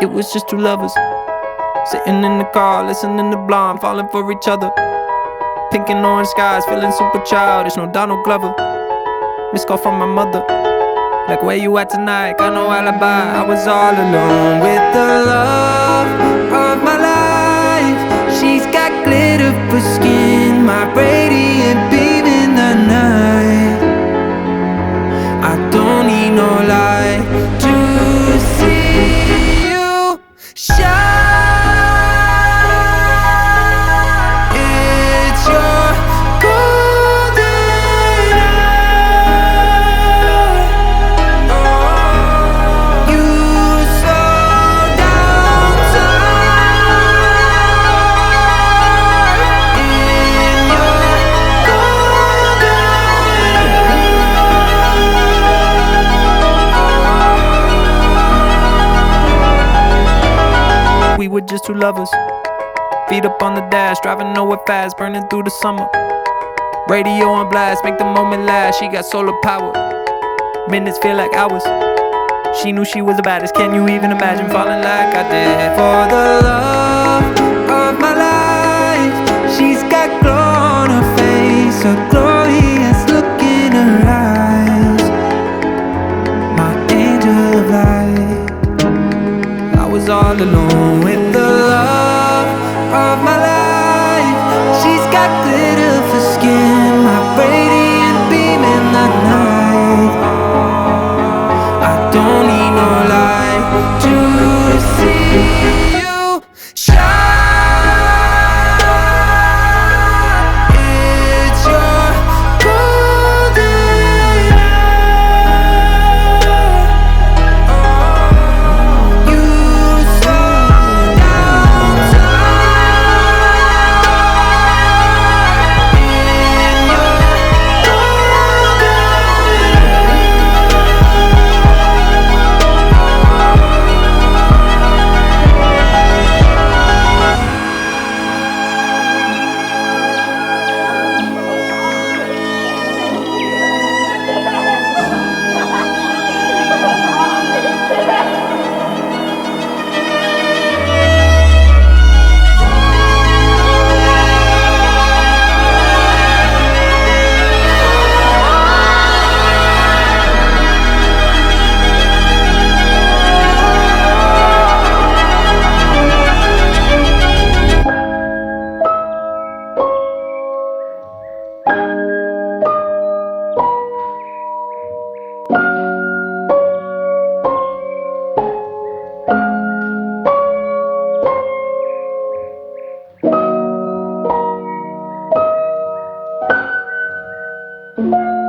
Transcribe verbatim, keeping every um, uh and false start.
It was just two lovers sitting in the car, listening to Blonde, falling for each other. Pink and orange skies, feeling super childish. No Donald Glover. Missed call from my mother, like, where you at tonight? Got no alibi. I was all alone with the love of my life. She's got glitter for skin, my radiant beam in the night. I don't need no light to see you shine. It's your golden hour. Oh, you slow down time in your golden hour. We were just two lovers, feet up on the dash, driving nowhere fast, burning through the summer. Radio on blast, make the moment last. She got solar power, minutes feel like hours. She knew she was the baddest, can you even imagine falling like I did? For the love of my life, she's got glow on her face, a glorious look in her eyes. My angel of light. I was all alone with the love of my life. She's got glitter for skin, my radiant beam in the night. I don't need no light to see you shine. It's your golden hour. Oh, you slow down time in your Thank you.